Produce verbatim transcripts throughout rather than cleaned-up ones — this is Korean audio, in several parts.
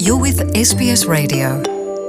You're with 에스비에스 Radio.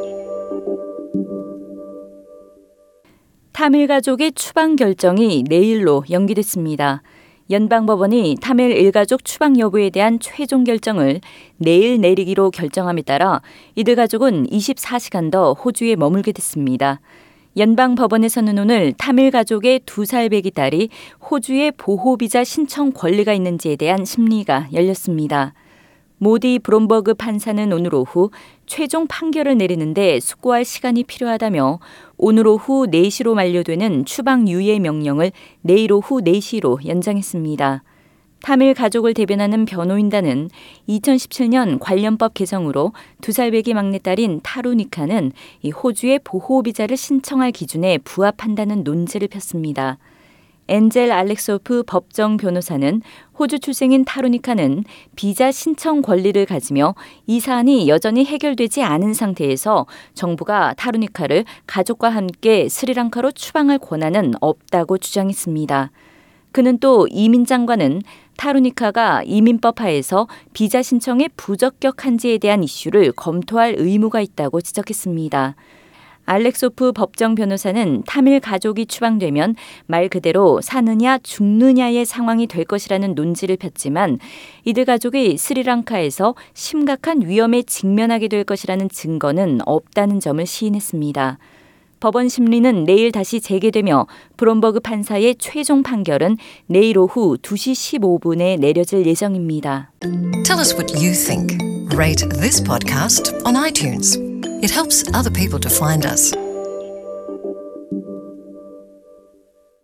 타밀 가족의 추방 결정이 내일로 연기됐습니다. 연방법원이 타밀 일가족 추방 여부에 대한 최종 결정을 내일 내리기로 결정함에 따라 이들 가족은 이십사 시간 더 호주에 머물게 됐습니다. 연방법원에서는 오늘 타밀 가족의 두 살 배기 딸이 호주에 보호비자 신청 권리가 있는지에 대한 심리가 열렸습니다. 모디 브롬버그 판사는 오늘 오후 최종 판결을 내리는데 숙고할 시간이 필요하다며 오늘 오후 네 시로 만료되는 추방 유예 명령을 내일 오후 네 시로 연장했습니다. 타밀 가족을 대변하는 변호인단은 이천십칠 년 관련법 개정으로 두 살 배기 막내딸인 타루니카는 이 호주의 보호비자를 신청할 기준에 부합한다는 논지를 폈습니다. 엔젤 알렉소프 법정 변호사는 호주 출생인 타루니카는 비자 신청 권리를 가지며 이 사안이 여전히 해결되지 않은 상태에서 정부가 타루니카를 가족과 함께 스리랑카로 추방할 권한은 없다고 주장했습니다. 그는 또 이민 장관은 타루니카가 이민법 하에서 비자 신청에 부적격한지에 대한 이슈를 검토할 의무가 있다고 지적했습니다. 알렉소프 법정 변호사는 타밀 가족이 추방되면 말 그대로 사느냐 죽느냐의 상황이 될 것이라는 논지를 폈지만 이들 가족이 스리랑카에서 심각한 위험에 직면하게 될 것이라는 증거는 없다는 점을 시인했습니다. 법원 심리는 내일 다시 재개되며 브롬버그 판사의 최종 판결은 내일 오후 두 시 십오 분에 내려질 예정입니다. Tell us what you think. Rate this podcast on iTunes. It helps other people to find us.